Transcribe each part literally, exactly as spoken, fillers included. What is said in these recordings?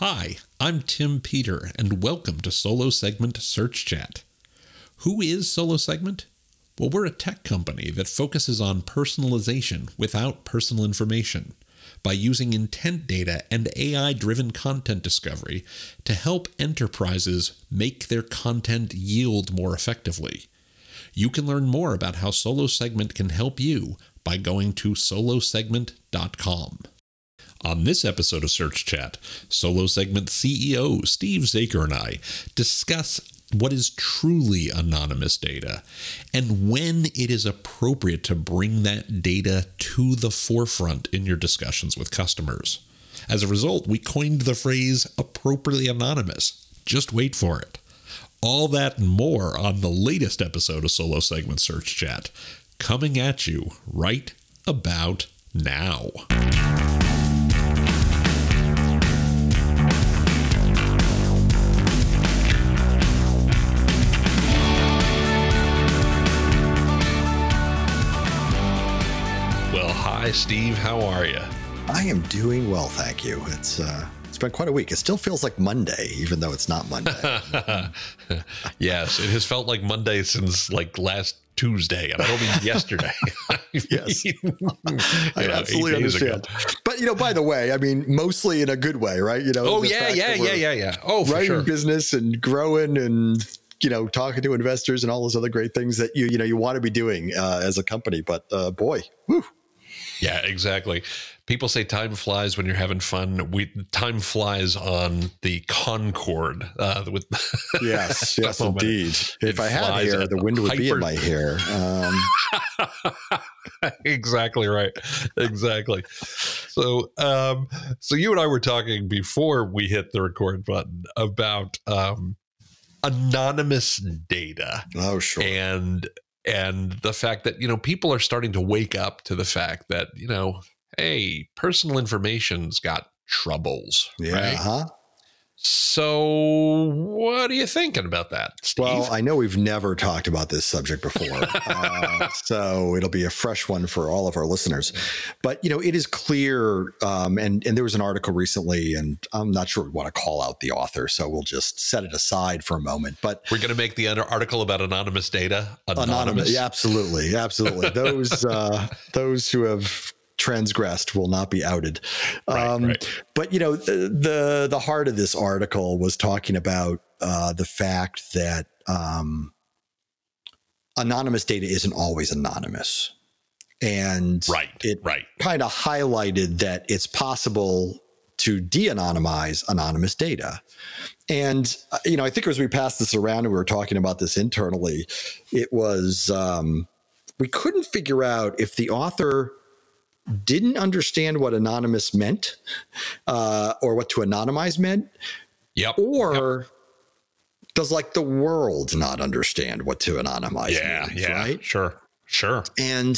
Hi, I'm Tim Peter, and welcome to Solo Segment Search Chat. Who is Solo Segment? Well, we're a tech company that focuses on personalization without personal information by using intent data and A I-driven content discovery to help enterprises make their content yield more effectively. You can learn more about how Solo Segment can help you by going to solo segment dot com. On this episode of Search Chat, Solo Segment C E O Steve Zaker and I discuss what is truly anonymous data and when it is appropriate to bring that data to the forefront in your discussions with customers. As a result, we coined the phrase appropriately anonymous. Just wait for it. All that and more on the latest episode of Solo Segment Search Chat, coming at you right about now. Hi, Steve. How are you? I am doing well, thank you. It's uh, it's been quite a week. It still feels like Monday, even though it's not Monday. Yes, it has felt like Monday since like last Tuesday, and I don't mean yesterday. Yes, I know, absolutely understand. But you know, by the way, I mean mostly in a good way, right? You know. Oh yeah, yeah, yeah, yeah, yeah. Oh, for running sure. business and growing and you know talking to investors and all those other great things that you you know you want to be doing uh, as a company. But uh, boy, whew. Yeah, exactly. People say time flies when you're having fun. We time flies on the Concorde. Uh, with yes, yes, indeed. If I had hair, the wind would hyper- be in my hair. Um. Exactly right. Exactly. So, um, so you and I were talking before we hit the record button about um, anonymous data. Oh, sure. And And the fact that, you know, people are starting to wake up to the fact that, you know, hey, personal information's got troubles. Yeah. Right? Huh? So what are you thinking about that, Steve? Well, I know we've never talked about this subject before, uh, so it'll be a fresh one for all of our listeners. But, you know, it is clear, um, and, and there was an article recently, and I'm not sure we want to call out the author, so we'll just set it aside for a moment. But we're going to make the article about anonymous data anonymous. Anonymous, yeah, absolutely, absolutely. Those uh, those who have transgressed will not be outed. Right, um, right. But, you know, the, the the heart of this article was talking about uh, the fact that um, anonymous data isn't always anonymous. And right, it right. kind of highlighted that it's possible to de-anonymize anonymous data. And, uh, you know, I think as we passed this around and we were talking about this internally, it was um, we couldn't figure out if the author didn't understand what anonymous meant uh, or what to anonymize meant. Yep. Or yep. does like the world not understand what to anonymize yeah, means, yeah, right? Sure, sure. And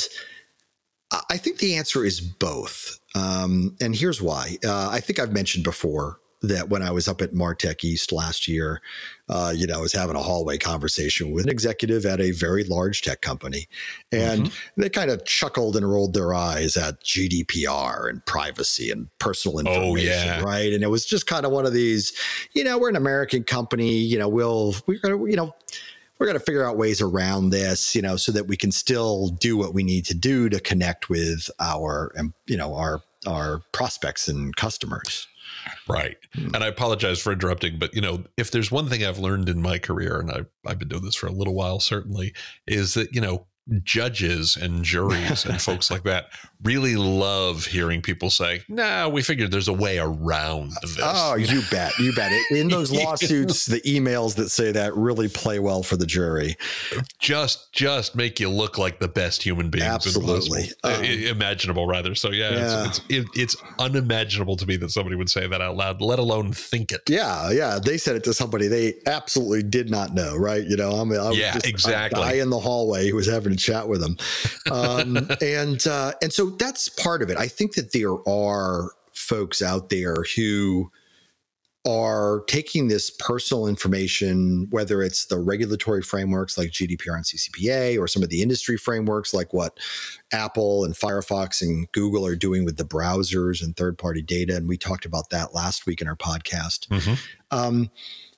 I think the answer is both. Um, and here's why. Uh, I think I've mentioned before that when I was up at Martech East last year, uh, you know, I was having a hallway conversation with an executive at a very large tech company. And mm-hmm. they kind of chuckled and rolled their eyes at G D P R and privacy and personal information, oh, yeah. right? And it was just kind of one of these, you know, we're an American company, you know, we'll, we're going to, you know, we're going to figure out ways around this, you know, so that we can still do what we need to do to connect with our, you know, our, our prospects and customers. Right. And I apologize for interrupting, but, you know, if there's one thing I've learned in my career, and I've, I've been doing this for a little while, certainly, is that, you know, judges and juries and folks like that really love hearing people say, nah, we figured there's a way around this. Oh, you bet. You bet. In those lawsuits, the emails that say that really play well for the jury. Just just make you look like the best human beings Absolutely. Um, imaginable, rather. So, yeah, yeah. It's, it's, it, it's unimaginable to me that somebody would say that out loud, let alone think it. Yeah, yeah. They said it to somebody they absolutely did not know, right? You know, I'm, I'm yeah, just exactly. a guy in the hallway who was having chat with them. Um, and, uh, and so that's part of it. I think that there are folks out there who are taking this personal information, whether it's the regulatory frameworks like G D P R and C C P A, or some of the industry frameworks like what Apple and Firefox and Google are doing with the browsers and third-party data. And we talked about that last week in our podcast. Mm-hmm. Um,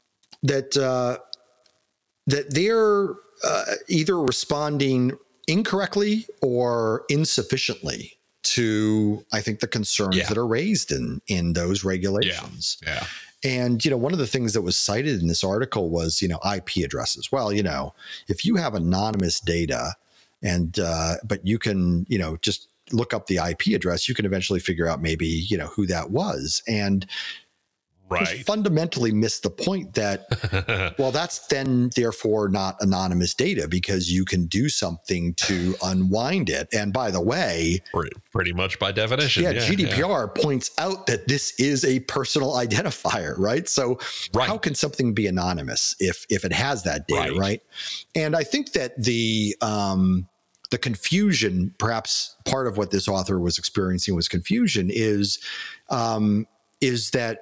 that uh, that they're uh, either responding incorrectly or insufficiently to, I think, the concerns yeah. that are raised in in those regulations. Yeah. yeah. And, you know, one of the things that was cited in this article was, you know, I P addresses. Well, you know, if you have anonymous data and, uh, but you can, you know, just look up the I P address, you can eventually figure out maybe, you know, who that was. And right. fundamentally missed the point that, well, that's then therefore not anonymous data because you can do something to unwind it. And by the way, pretty, pretty much by definition, yeah, yeah G D P R yeah. points out that this is a personal identifier, right? So right. how can something be anonymous if if it has that data, right? right? And I think that the um, the confusion, perhaps part of what this author was experiencing was confusion, is um, is that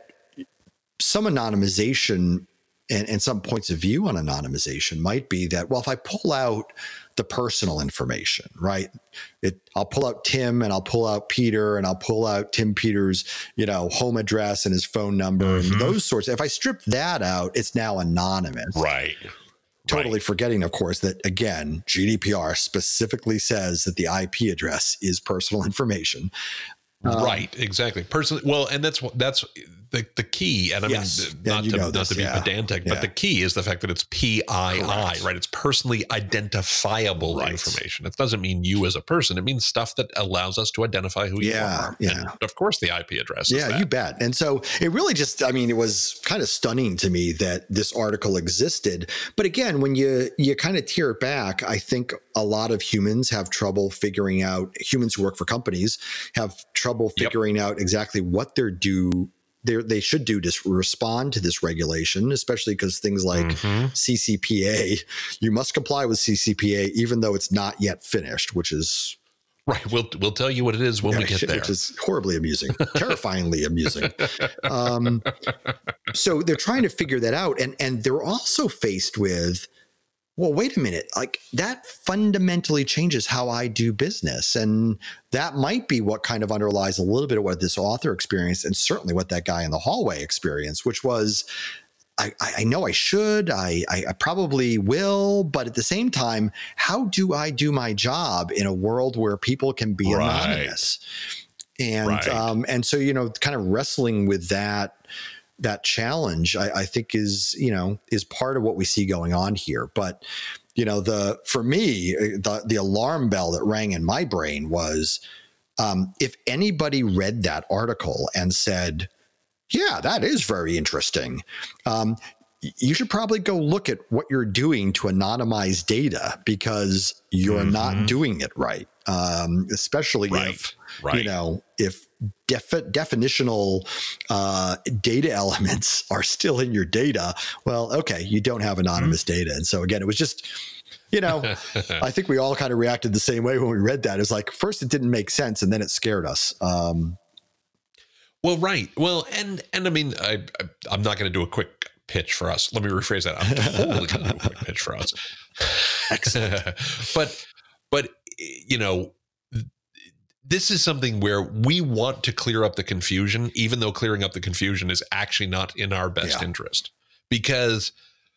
some anonymization and, and some points of view on anonymization might be that, well, if I pull out the personal information, right, it, I'll pull out Tim and I'll pull out Peter and I'll pull out Tim Peters, you know, home address and his phone number mm-hmm. and those sorts. If I strip that out, it's now anonymous. Right. Totally right. forgetting, of course, that, again, G D P R specifically says that the I P address is personal information. Right. Um, exactly. Personally. Well, and that's what, that's, The, the key, and I yes. mean, not, to, not this, to be yeah. pedantic, yeah. but the key is the fact that it's P I I, Correct. Right? It's personally identifiable right. information. It doesn't mean you as a person. It means stuff that allows us to identify who yeah, you are. Yeah. And of course, the I P address is Yeah, that. you bet. And so it really just, I mean, it was kind of stunning to me that this article existed. But again, when you, you kind of tear it back, I think a lot of humans have trouble figuring out, humans who work for companies have trouble figuring yep. out exactly what they're due they should do to respond to this regulation, especially because things like mm-hmm. C C P A, you must comply with C C P A, even though it's not yet finished, which is right. We'll we'll tell you what it is when yeah, we get there, which is horribly amusing, terrifyingly amusing. Um, so they're trying to figure that out, and and they're also faced with, well, wait a minute, like that fundamentally changes how I do business. And that might be what kind of underlies a little bit of what this author experienced, and certainly what that guy in the hallway experienced, which was, I, I know I should, I, I probably will, but at the same time, how do I do my job in a world where people can be right. anonymous? And, right. um, and so, you know, kind of wrestling with that, that challenge, I, I think is, you know, is part of what we see going on here. But, you know, the, for me, the, the alarm bell that rang in my brain was, um, if anybody read that article and said, yeah, that is very interesting, um, you should probably go look at what you're doing to anonymize data, because you're mm-hmm. not doing it right. Um, especially right. if, right. you know, if defi- definitional uh, data elements are still in your data, well, okay, you don't have anonymous mm-hmm. data. And so again, it was just, you know, I think we all kind of reacted the same way when we read that. It's like, first it didn't make sense, and then it scared us. Um, well, right. Well, and, and I mean, I, I I'm not going to do a quick pitch for us. Let me rephrase that. I'm totally going to do a quick pitch for us. Excellent. but, but, you know, this is something where we want to clear up the confusion, even though clearing up the confusion is actually not in our best yeah. interest, because,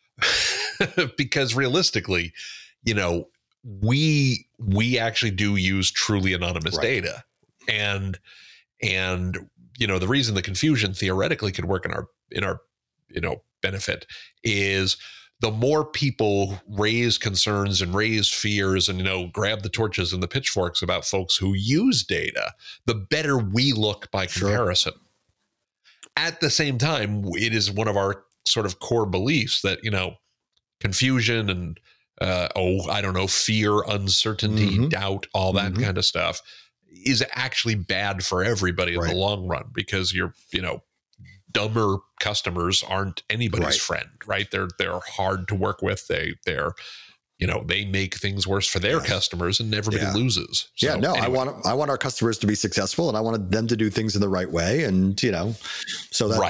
because realistically, you know, we, we actually do use truly anonymous right. data, and, and, you know, the reason the confusion theoretically could work in our, in our, you know, benefit is the more people raise concerns and raise fears and, you know, grab the torches and the pitchforks about folks who use data, the better we look by comparison. Sure. At the same time, it is one of our sort of core beliefs that, you know, confusion and, uh, oh, I don't know, fear, uncertainty, mm-hmm. doubt, all that mm-hmm. kind of stuff is actually bad for everybody in right. the long run, because you're, you know, dumber customers aren't anybody's right. friend, right? They're, they're hard to work with. They, they're, you know, they make things worse for their yes. customers, and everybody yeah. loses. So, yeah, no, anyway. I want, I want our customers to be successful, and I wanted them to do things in the right way. And, you know, so that's right. it.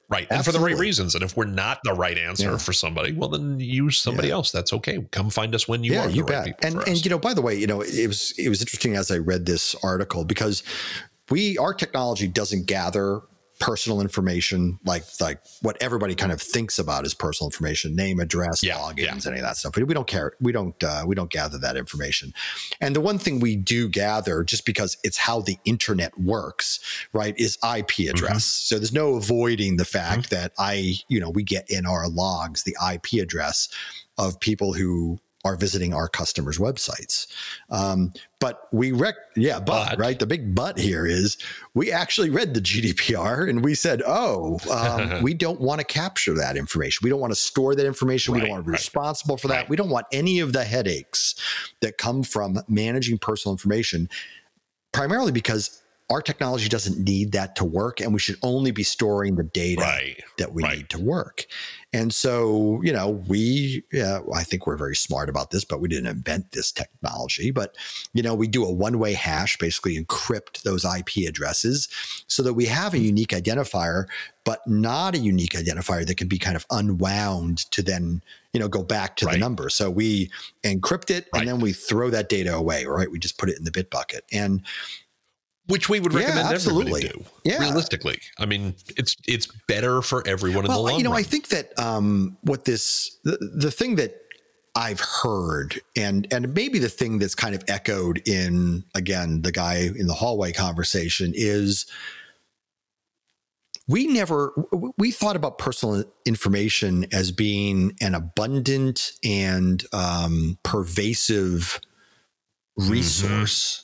Right. And Absolutely. for the right reasons. And if we're not the right answer yeah. for somebody, well, then use somebody yeah. else. That's okay. Come find us when you yeah, are you the bet. right people. And, for and, us. you know, by the way, you know, it was, it was interesting as I read this article because we, our technology doesn't gather personal information, like, like what everybody kind of thinks about as personal information, name, address, yeah, logins, yeah. any of that stuff. We don't care. We don't, uh, we don't gather that information. And the one thing we do gather, just because it's how the internet works, right, is I P address. Mm-hmm. So there's no avoiding the fact mm-hmm. that I, you know, we get in our logs the I P address of people who are visiting our customers' websites. Um, but we rec, yeah, but, but right. The big but here is we actually read the G D P R and we said, oh, um, we don't want to capture that information. We don't want to store that information. Right, we don't want to be right. responsible for that. Right. We don't want any of the headaches that come from managing personal information, primarily because our technology doesn't need that to work, and we should only be storing the data right. that we right. need to work. And so, you know, we, yeah, I think we're very smart about this, but we didn't invent this technology. But, you know, we do a one-way hash, basically encrypt those I P addresses so that we have a unique identifier, but not a unique identifier that can be kind of unwound to then, you know, go back to right. the number. So we encrypt it right. and then we throw that data away, right? We just put it in the bit bucket. And which we would recommend yeah, absolutely. everybody do. Yeah. Realistically. I mean, it's it's better for everyone in well, the long you know, run. I think that um, what this, the, the thing that I've heard, and and maybe the thing that's kind of echoed in, again, the guy in the hallway conversation is we never, we thought about personal information as being an abundant and um, pervasive resource. Mm-hmm.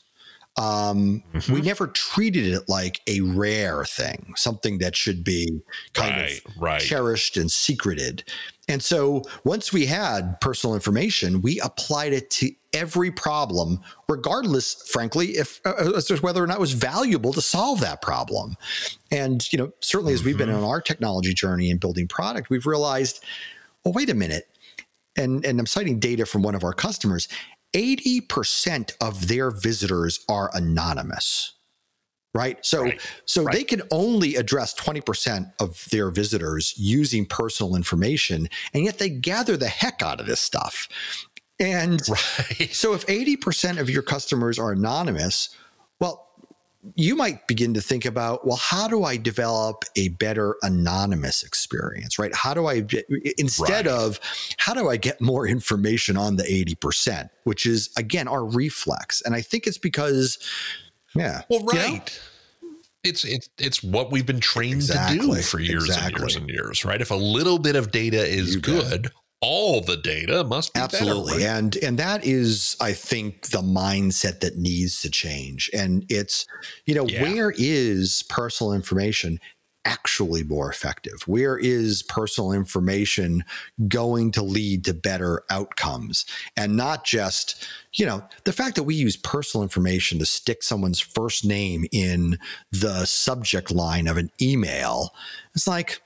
Um, mm-hmm. We never treated it like a rare thing, something that should be kind right, of right. cherished and secreted. And so once we had personal information, we applied it to every problem, regardless, frankly, if uh, as to whether or not it was valuable to solve that problem. And, you know, certainly as mm-hmm. we've been on our technology journey and building product, we've realized, well, wait a minute. And, and I'm citing data from one of our customers. eighty percent of their visitors are anonymous, right? So, right. so right. they can only address twenty percent of their visitors using personal information, and yet they gather the heck out of this stuff. And right. so if eighty percent of your customers are anonymous, well, you might begin to think about, well, how do I develop a better anonymous experience, right? How do I, instead right. of how do I get more information on the eighty percent, which is, again, our reflex. And I think it's because, yeah. Well, right. You know? It's, it's, it's what we've been trained exactly. to do for years exactly. and years and years, right? If a little bit of data is you good, bet. all the data must be absolutely better, right? and and that is, I think, the mindset that needs to change. And it's, you know, yeah. where is personal information actually more effective? Where is personal information going to lead to better outcomes? And not just, you know, the fact that we use personal information to stick someone's first name in the subject line of an email. It's like,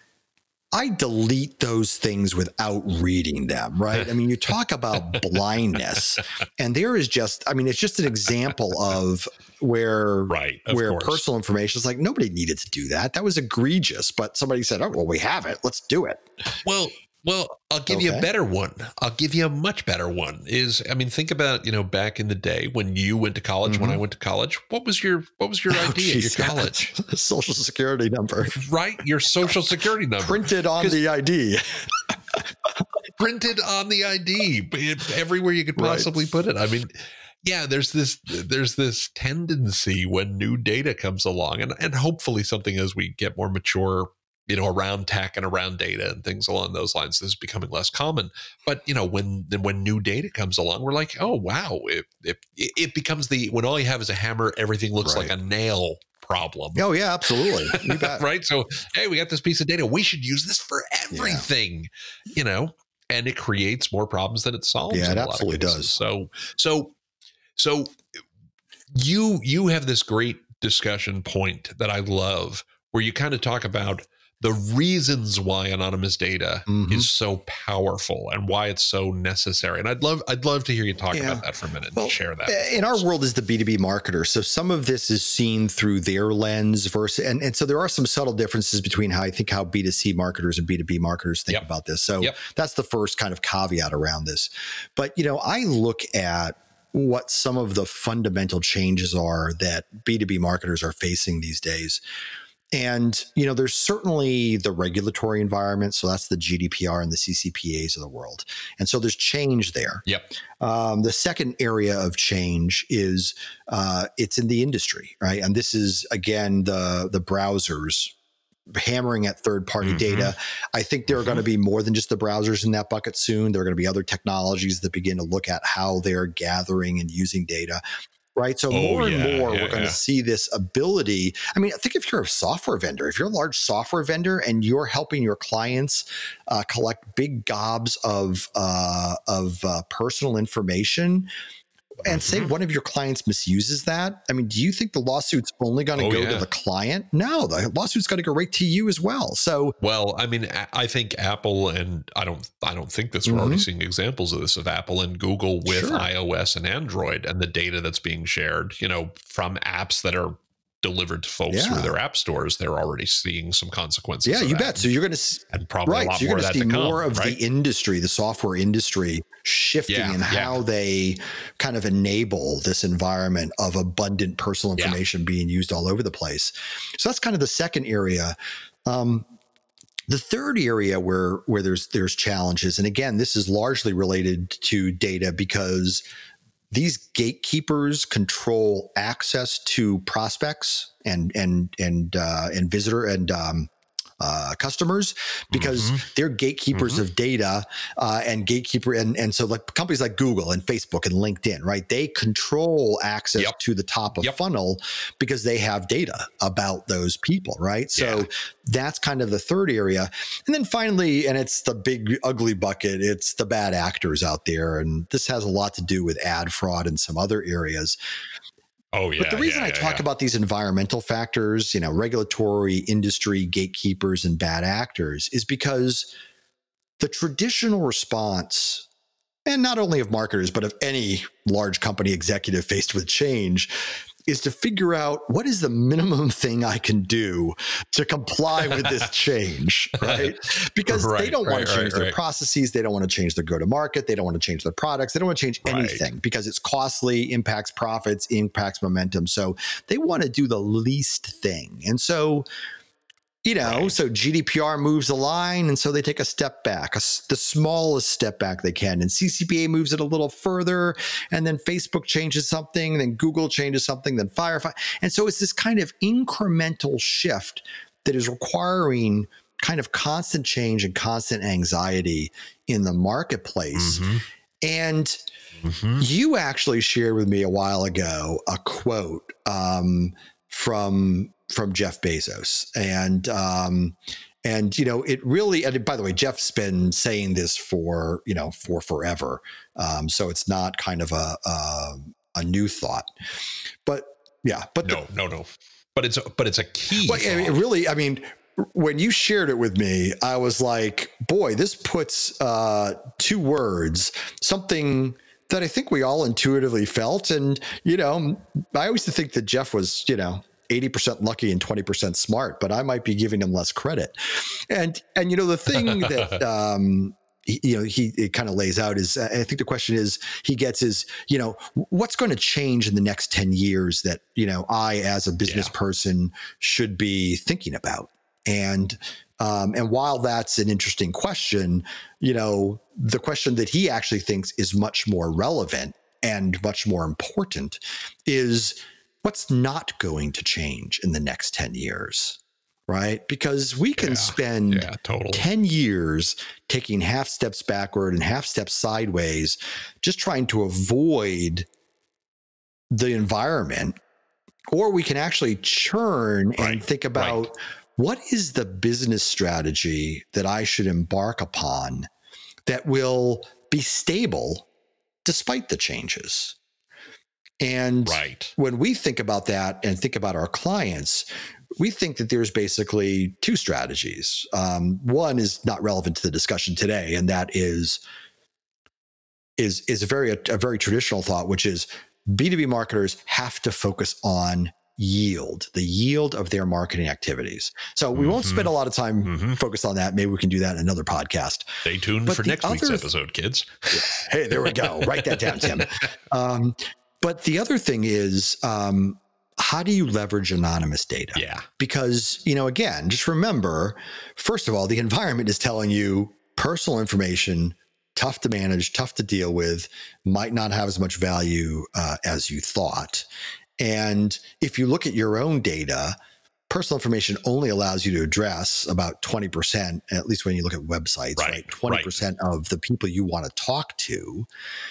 I delete those things without reading them, right? I mean, you talk about blindness, and there is just, I mean, it's just an example of where, right, of where course. personal information is like, nobody needed to do that. That was egregious, but somebody said, oh, well, we have it. Let's do it. Well, well, I'll give okay. you a better one. I'll give you a much better one is, I mean, think about, you know, back in the day when you went to college, mm-hmm. when I went to college, what was your, what was your oh, I D geez, at your college? Social security number. Right. Your social security number. Printed on the I D. Printed on the I D everywhere you could possibly right. put it. I mean, yeah, there's this, there's this tendency when new data comes along, and, and hopefully something as we get more mature, you know, around tech and around data and things along those lines, this is becoming less common. But, you know, when when new data comes along, we're like, oh, wow, it, it, it becomes the, when all you have is a hammer, everything looks right. like a nail problem. Oh, yeah, absolutely. You bet. Right. So, hey, we got this piece of data. We should use this for everything, yeah. you know, and it creates more problems than it solves. Yeah, it in a absolutely lot of cases. does. So, so, so you, you have this great discussion point that I love where you kind of talk about the reasons why anonymous data mm-hmm. is so powerful and why it's so necessary. And I'd love, I'd love to hear you talk yeah. about that for a minute well, and share that. In our world is the B two B marketer. So some of this is seen through their lens versus, and, and so there are some subtle differences between how I think how B two C marketers and B two B marketers think yep. about this. So yep. that's the first kind of caveat around this. But, you know, I look at what some of the fundamental changes are that B two B marketers are facing these days. And, you know, there's certainly the regulatory environment. So that's the G D P R and the C C P As of the world. And so there's change there. Yep. Um, the second area of change is uh, it's in the industry, right? And this is, again, the the browsers hammering at third-party mm-hmm. data. I think there are mm-hmm. going to be more than just the browsers in that bucket soon. There are going to be other technologies that begin to look at how they're gathering and using data. Right. So oh, more yeah, and more, yeah, we're going yeah. to see this ability. I mean, I think if you're a software vendor, if you're a large software vendor and you're helping your clients uh, collect big gobs of uh, of uh, personal information, and mm-hmm. say one of your clients misuses that, I mean, do you think the lawsuit's only going to oh, go yeah. to the client? No, the lawsuit's got to go right to you as well. So, well, I mean, I think Apple and I don't, I don't think this. We're mm-hmm. already seeing examples of this of Apple and Google with sure. iOS and Android and the data that's being shared, you know, from apps that are delivered to folks yeah. through their app stores. They're already seeing some consequences. Yeah, of you that. bet. So you're going to and probably right. a lot so you're more going of to see that to more come, of right? the industry, the software industry, shifting yeah, in yeah. how they kind of enable this environment of abundant personal information yeah. being used all over the place. So that's kind of the second area. Um, The third area where where there's there's challenges, and again, this is largely related to data because these gatekeepers control access to prospects and and and uh, and visitor and um, uh, customers because mm-hmm. they're gatekeepers mm-hmm. of data uh, and gatekeeper and and so like companies like Google and Facebook and LinkedIn, right? They control access yep. to the top of yep. funnel because they have data about those people, right? So yeah. that's kind of the third area. And then finally, and it's the big ugly bucket, it's the bad actors out there. And this has a lot to do with ad fraud and some other areas. Oh, yeah. But the reason yeah, I yeah, talk yeah. about these environmental factors, you know, regulatory, industry, gatekeepers, and bad actors is because the traditional response, and not only of marketers, but of any large company executive faced with change, is to figure out what is the minimum thing I can do to comply with this change, right? Because right, they don't right, want to change right, their right. processes. They don't want to change their go-to-market. They don't want to change their products. They don't want to change anything right. because it's costly, impacts profits, impacts momentum. So they want to do the least thing. And so, you know, right. so G D P R moves the line, and so they take a step back, a, the smallest step back they can. And C C P A moves it a little further, and then Facebook changes something, then Google changes something, then Firefly. And so it's this kind of incremental shift that is requiring kind of constant change and constant anxiety in the marketplace. Mm-hmm. And mm-hmm. you actually shared with me a while ago a quote um, from from Jeff Bezos. And, um, and, you know, it really, and by the way, Jeff's been saying this for, you know, for forever. Um, so it's not kind of a, a, a new thought, but yeah, but no, the, no, no, but it's, a, but it's a key. Well, it really, I mean, when you shared it with me, I was like, boy, this puts uh, two words, something that I think we all intuitively felt. And, you know, I always think that Jeff was, you know, eighty percent lucky and twenty percent smart, but I might be giving him less credit. And, and, you know, the thing that, um, he, you know, he, it kind of lays out is, uh, I think the question is he gets is, you know, what's going to change in the next ten years that, you know, I, as a business yeah. person should be thinking about. And, um, and while that's an interesting question, you know, the question that he actually thinks is much more relevant and much more important is, what's not going to change in the next ten years, right? Because we can yeah, spend yeah, totally. ten years taking half steps backward and half steps sideways, just trying to avoid the environment, or we can actually churn right, and think about right. what is the business strategy that I should embark upon that will be stable despite the changes. And right. when we think about that and think about our clients, we think that there's basically two strategies. Um, one is not relevant to the discussion today, and that is is is a very a, a very traditional thought, which is B two B marketers have to focus on yield, the yield of their marketing activities. So we mm-hmm. won't spend a lot of time mm-hmm. focused on that. Maybe we can do that in another podcast. Stay tuned but for next week's th- episode, kids. Hey, there we go. Write that down, Tim. Um, but the other thing is, um, how do you leverage anonymous data? Yeah. Because, you know, again, just remember, first of all, the environment is telling you personal information, tough to manage, tough to deal with, might not have as much value uh, as you thought. And if you look at your own data, personal information only allows you to address about twenty percent, at least when you look at websites, right? right? twenty percent right. of the people you want to talk to.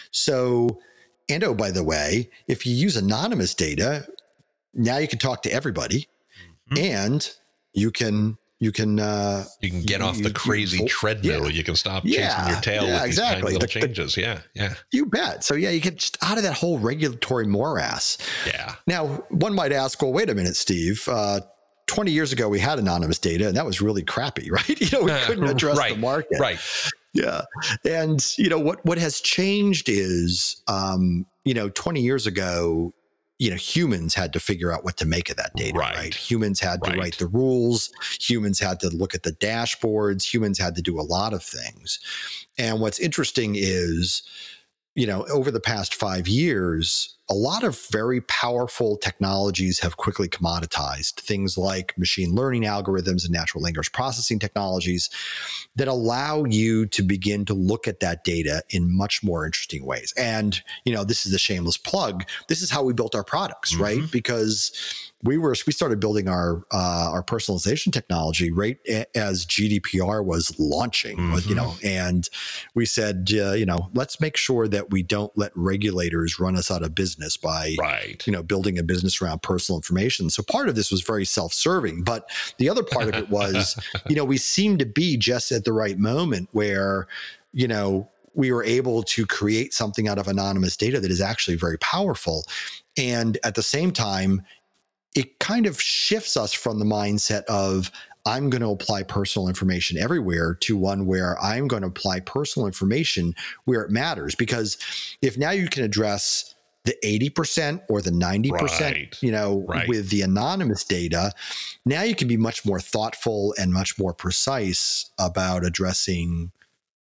So, and oh, by the way, if you use anonymous data, now you can talk to everybody mm-hmm. and you can You can uh, you can get you, off the crazy you, treadmill. Yeah. You can stop chasing yeah, your tail yeah, with these exactly. tiny little the, changes. The, yeah, yeah. You bet. So yeah, you get just out of that whole regulatory morass. Yeah. Now, one might ask, well, wait a minute, Steve. Uh, twenty years ago, we had anonymous data, and that was really crappy, right? You know, we couldn't address right, the market. Right. Yeah. And you know what? What has changed is, um, you know, twenty years ago, you know, humans had to figure out what to make of that data, right? right? Humans had to right. write the rules. Humans had to look at the dashboards. Humans had to do a lot of things. And what's interesting is, you know, over the past five years, a lot of very powerful technologies have quickly commoditized. Things like machine learning algorithms and natural language processing technologies that allow you to begin to look at that data in much more interesting ways. And, you know, this is the shameless plug. This is how we built our products, mm-hmm. right? Because we were we started building our uh, our personalization technology right as G D P R was launching, mm-hmm. you know, and we said, uh, you know, let's make sure that we don't let regulators run us out of business by, right. you know, building a business around personal information. So part of this was very self-serving, but the other part of it was, you know, we seemed to be just at the right moment where, you know, we were able to create something out of anonymous data that is actually very powerful. And at the same time, it kind of shifts us from the mindset of I'm going to apply personal information everywhere to one where I'm going to apply personal information where it matters. Because if now you can address the eighty percent or the ninety percent, right. you know, right. with the anonymous data, now you can be much more thoughtful and much more precise about addressing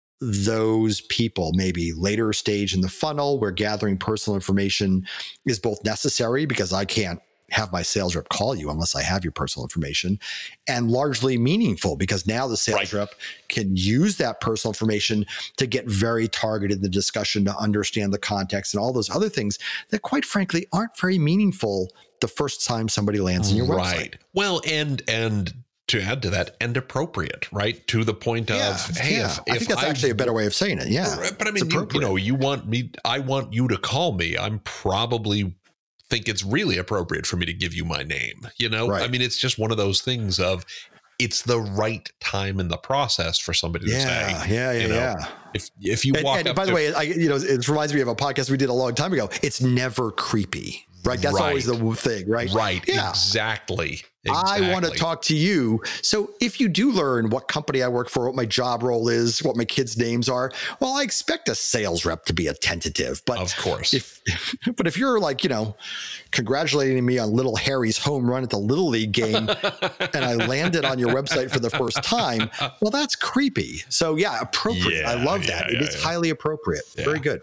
those people, maybe later stage in the funnel where gathering personal information is both necessary because I can't have my sales rep call you unless I have your personal information, and largely meaningful because now the sales right. rep can use that personal information to get very targeted in the discussion, to understand the context and all those other things that quite frankly aren't very meaningful the first time somebody lands in your right. website. Well, and, and to add to that, and appropriate, right? To the point of, yeah, hey, yeah. if, I if think that's I, actually a better way of saying it. Yeah. But I mean, you, you know, you want me, I want you to call me. I'm probably think it's really appropriate for me to give you my name. You know, right. I mean, it's just one of those things of it's the right time in the process for somebody to yeah, say, yeah, yeah, you know, yeah. If, if you and, walk and up by to, the way, I, you know, it reminds me of a podcast we did a long time ago. It's never creepy, right? That's right. always the thing, right? Right. Yeah. Exactly. Exactly. I want to talk to you. So if you do learn what company I work for, what my job role is, what my kids' names are, well, I expect a sales rep to be a tentative. But of course, if but if you're like, you know, congratulating me on little Harry's home run at the Little League game and I landed on your website for the first time, well, that's creepy. So yeah, appropriate. Yeah, I love yeah, that. Yeah, it is yeah. highly appropriate. Yeah. Very good.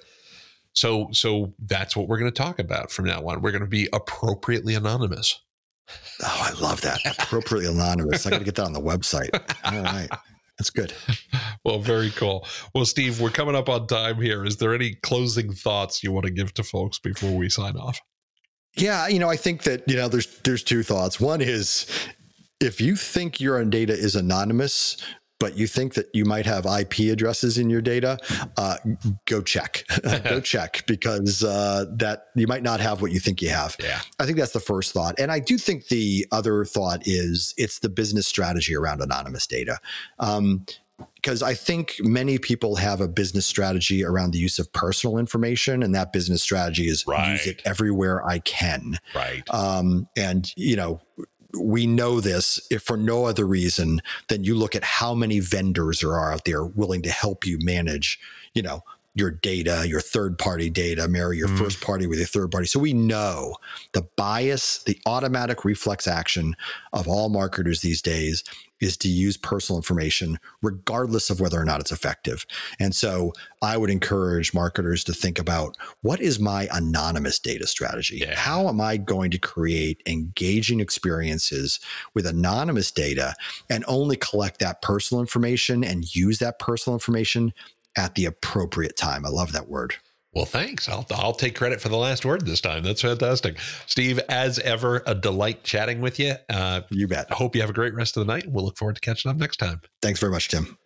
So so that's what we're going to talk about from now on. We're going to be appropriately anonymous. Oh, I love that. Appropriately anonymous. I got to get that on the website. All right. That's good. Well, very cool. Well, Steve, we're coming up on time here. Is there any closing thoughts you want to give to folks before we sign off? Yeah, you know, I think that, you know, there's there's two thoughts. One is if you think your own data is anonymous, but you think that you might have I P addresses in your data, uh, go check. Go check because uh, that you might not have what you think you have. Yeah. I think that's the first thought. And I do think the other thought is it's the business strategy around anonymous data. Um, because I think many people have a business strategy around the use of personal information, and that business strategy is right. use it everywhere I can. Right. Um, and, you know, we know this if for no other reason than you look at how many vendors there are out there willing to help you manage, you know, your data, your third-party data, marry your mm. first party with your third party. So we know the bias, the automatic reflex action of all marketers these days is to use personal information regardless of whether or not it's effective. And so I would encourage marketers to think about, what is my anonymous data strategy? Yeah. How am I going to create engaging experiences with anonymous data and only collect that personal information and use that personal information at the appropriate time? I love that word. Well, thanks. I'll I'll take credit for the last word this time. That's fantastic. Steve, as ever, a delight chatting with you. Uh, you bet. I hope you have a great rest of the night. We'll look forward to catching up next time. Thanks very much, Tim.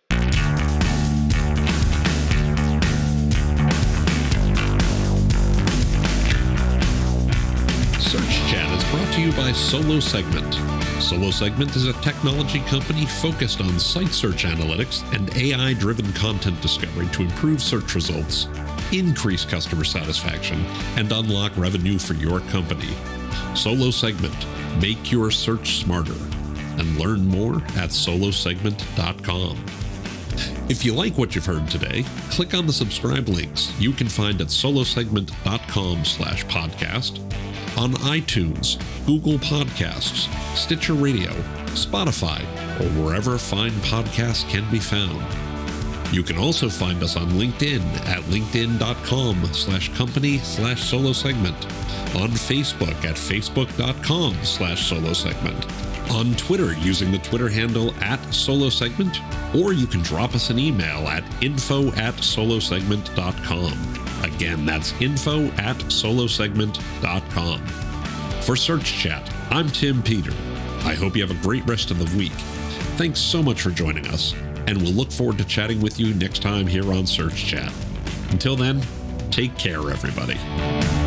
Search Chat is brought to you by Solo Segment. Solo Segment is a technology company focused on site search analytics and A I-driven content discovery to improve search results, increase customer satisfaction, and unlock revenue for your company. Solo Segment. Make your search smarter. And learn more at solo segment dot com. If you like what you've heard today, click on the subscribe links you can find at solo segment dot com slash podcast, on iTunes, Google Podcasts, Stitcher Radio, Spotify, or wherever fine podcasts can be found. You can also find us on LinkedIn at linkedin dot com slash company slash solo segment, on Facebook at facebook dot com slash solo segment, on Twitter using the Twitter handle at solo segment, or you can drop us an email at info at solo segment dot com. Again, that's info at solo segment dot com. For Search Chat, I'm Tim Peter. I hope you have a great rest of the week. Thanks so much for joining us, and we'll look forward to chatting with you next time here on Search Chat. Until then, take care, everybody.